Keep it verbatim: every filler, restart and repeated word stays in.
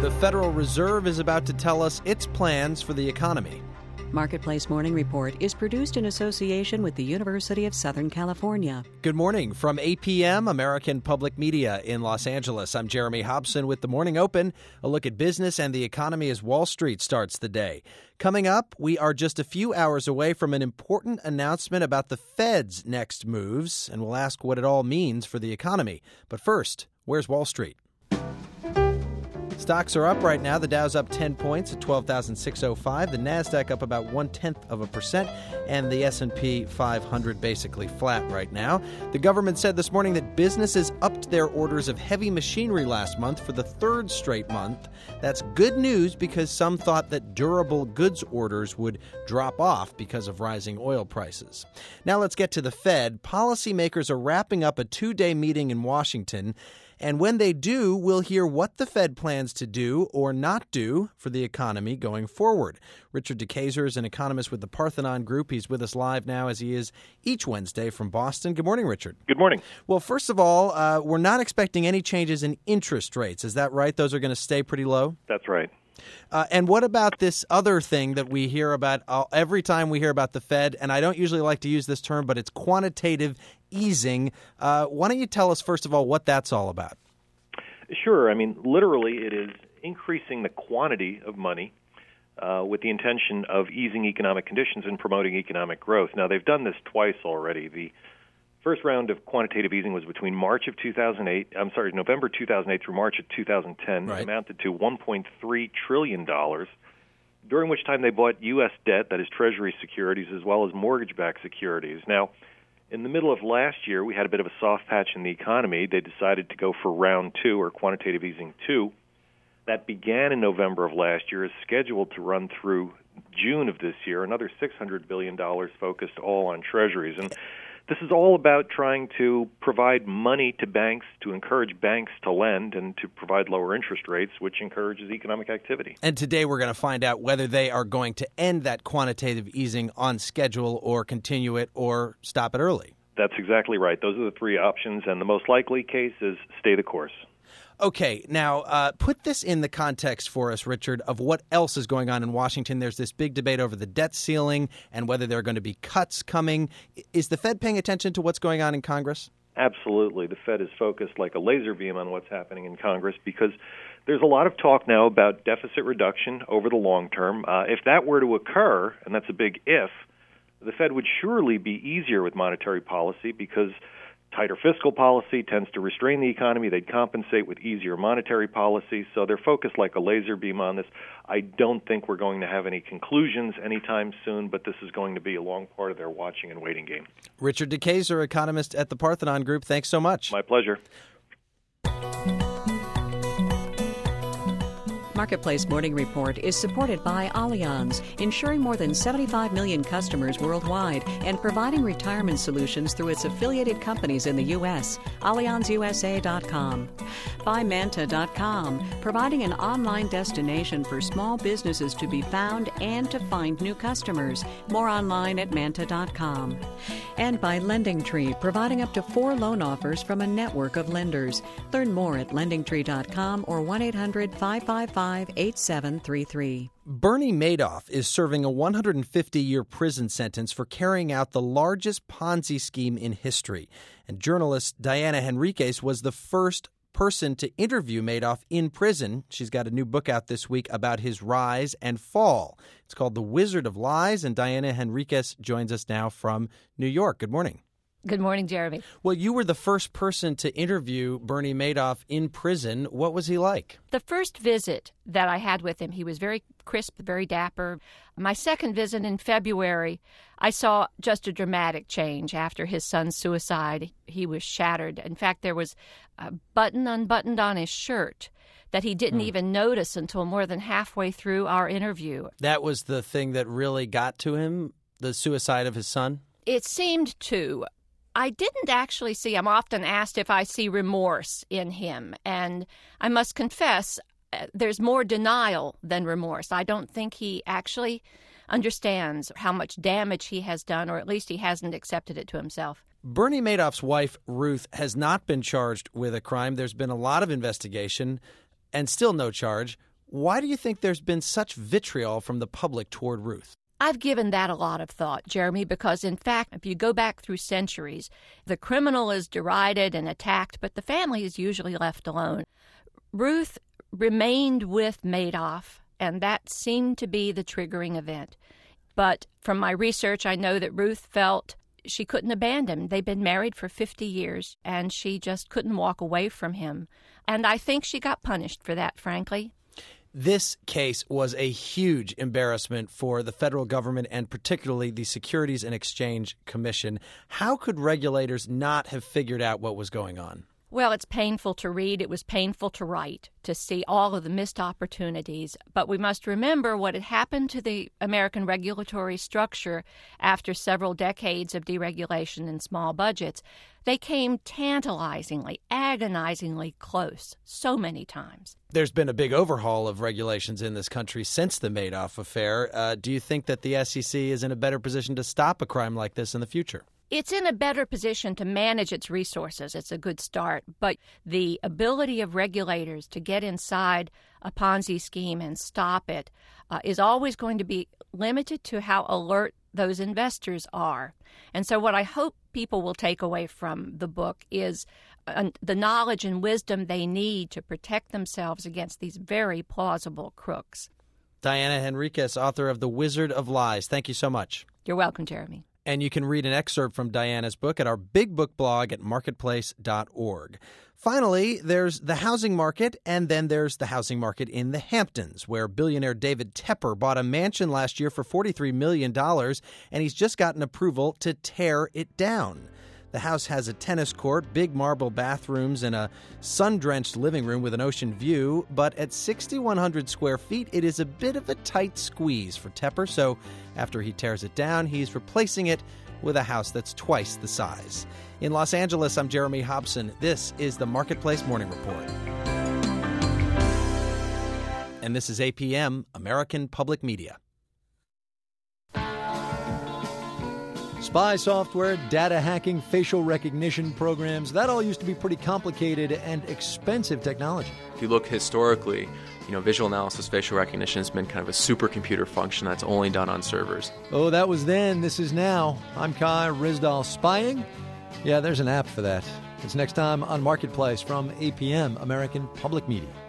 The Federal Reserve is about to tell us its plans for the economy. Marketplace Morning Report is produced in association with the University of Southern California. Good morning from A P M, American Public Media in Los Angeles. I'm Jeremy Hobson with the Morning Open, a look at business and the economy as Wall Street starts the day. Coming up, we are just a few hours away from an important announcement about the Fed's next moves, and we'll ask what it all means for the economy. But first, where's Wall Street? Stocks are up right now. The Dow's up ten points at twelve thousand six hundred five. The Nasdaq up about one-tenth of a percent. And the S and P five hundred basically flat right now. The government said this morning that businesses upped their orders of heavy machinery last month for the third straight month. That's good news because some thought that durable goods orders would drop off because of rising oil prices. Now let's get to the Fed. Policymakers are wrapping up a two-day meeting in Washington. And when they do, we'll hear what the Fed plans to do or not do for the economy going forward. Richard DeKeyser is an economist with the Parthenon Group. He's with us live now, as he is each Wednesday from Boston. Good morning, Richard. Good morning. Well, first of all, uh, we're not expecting any changes in interest rates. Is that right? Those are going to stay pretty low? That's right. Uh, and what about this other thing that we hear about uh, every time we hear about the Fed? And I don't usually like to use this term, but it's quantitative easing. Uh, why don't you tell us, first of all, what that's all about? Sure. I mean, literally, it is increasing the quantity of money uh, with the intention of easing economic conditions and promoting economic growth. Now, they've done this twice already. The first round of quantitative easing was between March of two thousand eight, I'm sorry, November two thousand eight through March of two thousand ten. Right. It amounted to one point three trillion dollars, during which time they bought U S debt, that is Treasury securities, as well as mortgage-backed securities. Now, in the middle of last year, we had a bit of a soft patch in the economy. They decided to go for round two, or quantitative easing two. That began in November of last year, is scheduled to run through June of this year, another six hundred billion dollars focused all on treasuries. And this is all about trying to provide money to banks, to encourage banks to lend, and to provide lower interest rates, which encourages economic activity. And today we're going to find out whether they are going to end that quantitative easing on schedule or continue it or stop it early. That's exactly right. Those are the three options, and the most likely case is stay the course. Okay, now uh, put this in the context for us, Richard, of what else is going on in Washington. There's this big debate over the debt ceiling and whether there are going to be cuts coming. Is the Fed paying attention to what's going on in Congress? Absolutely. The Fed is focused like a laser beam on what's happening in Congress because there's a lot of talk now about deficit reduction over the long term. Uh, if that were to occur, and that's a big if, the Fed would surely be easier with monetary policy because tighter fiscal policy tends to restrain the economy. They'd compensate with easier monetary policy. So they're focused like a laser beam on this. I don't think we're going to have any conclusions anytime soon, but this is going to be a long part of their watching and waiting game. Richard DeKeyser, economist at the Parthenon Group. Thanks so much. My pleasure. Marketplace Morning Report is supported by Allianz, insuring more than seventy-five million customers worldwide and providing retirement solutions through its affiliated companies in the U S Allianz U S A dot com. By Manta dot com, providing an online destination for small businesses to be found and to find new customers. More online at Manta dot com. And by LendingTree, providing up to four loan offers from a network of lenders. Learn more at lending tree dot com or one eight hundred five five five eight seven three three. Bernie Madoff is serving a one hundred fifty year prison sentence for carrying out the largest Ponzi scheme in history. And journalist Diana Henriques was the first person to interview Madoff in prison. She's got a new book out this week about his rise and fall. It's called The Wizard of Lies, and Diana Henriques joins us now from New York. Good morning. Good morning, Jeremy. Well, you were the first person to interview Bernie Madoff in prison. What was he like? The first visit that I had with him, he was very crisp, very dapper. My second visit in February, I saw just a dramatic change after his son's suicide. He was shattered. In fact, there was a button unbuttoned on his shirt that he didn't hmm. even notice until more than halfway through our interview. That was the thing that really got to him, the suicide of his son? It seemed to. I didn't actually see, I'm often asked if I see remorse in him, and I must confess uh, there's more denial than remorse. I don't think he actually understands how much damage he has done, or at least he hasn't accepted it to himself. Bernie Madoff's wife, Ruth, has not been charged with a crime. There's been a lot of investigation and still no charge. Why do you think there's been such vitriol from the public toward Ruth? I've given that a lot of thought, Jeremy, because in fact, if you go back through centuries, the criminal is derided and attacked, but the family is usually left alone. Ruth remained with Madoff, and that seemed to be the triggering event. But from my research, I know that Ruth felt she couldn't abandon him. They'd been married for fifty years, and she just couldn't walk away from him. And I think she got punished for that, frankly. This case was a huge embarrassment for the federal government and particularly the Securities and Exchange Commission. How could regulators not have figured out what was going on? Well, it's painful to read. It was painful to write, to see all of the missed opportunities. But we must remember what had happened to the American regulatory structure after several decades of deregulation and small budgets. They came tantalizingly, agonizingly close so many times. There's been a big overhaul of regulations in this country since the Madoff affair. Uh, do you think that the S E C is in a better position to stop a crime like this in the future? It's in a better position to manage its resources. It's a good start. But the ability of regulators to get inside a Ponzi scheme and stop it uh, is always going to be limited to how alert those investors are. And so what I hope people will take away from the book is uh, the knowledge and wisdom they need to protect themselves against these very plausible crooks. Diana Henriques, author of The Wizard of Lies. Thank you so much. You're welcome, Jeremy. And you can read an excerpt from Diana's book at our Big Book blog at marketplace dot org. Finally, there's the housing market, and then there's the housing market in the Hamptons, where billionaire David Tepper bought a mansion last year for forty-three million dollars, and he's just gotten approval to tear it down. The house has a tennis court, big marble bathrooms, and a sun-drenched living room with an ocean view. But at six thousand one hundred square feet, it is a bit of a tight squeeze for Tepper. So after he tears it down, he's replacing it with a house that's twice the size. In Los Angeles, I'm Jeremy Hobson. This is the Marketplace Morning Report. And this is A P M, American Public Media. Spy software, data hacking, facial recognition programs, that all used to be pretty complicated and expensive technology. If you look historically, you know, visual analysis, facial recognition has been kind of a supercomputer function that's only done on servers. Oh, that was then, this is now. I'm Kai Ryssdal. Spying? Yeah, there's an app for that. It's next time on Marketplace from A P M, American Public Media.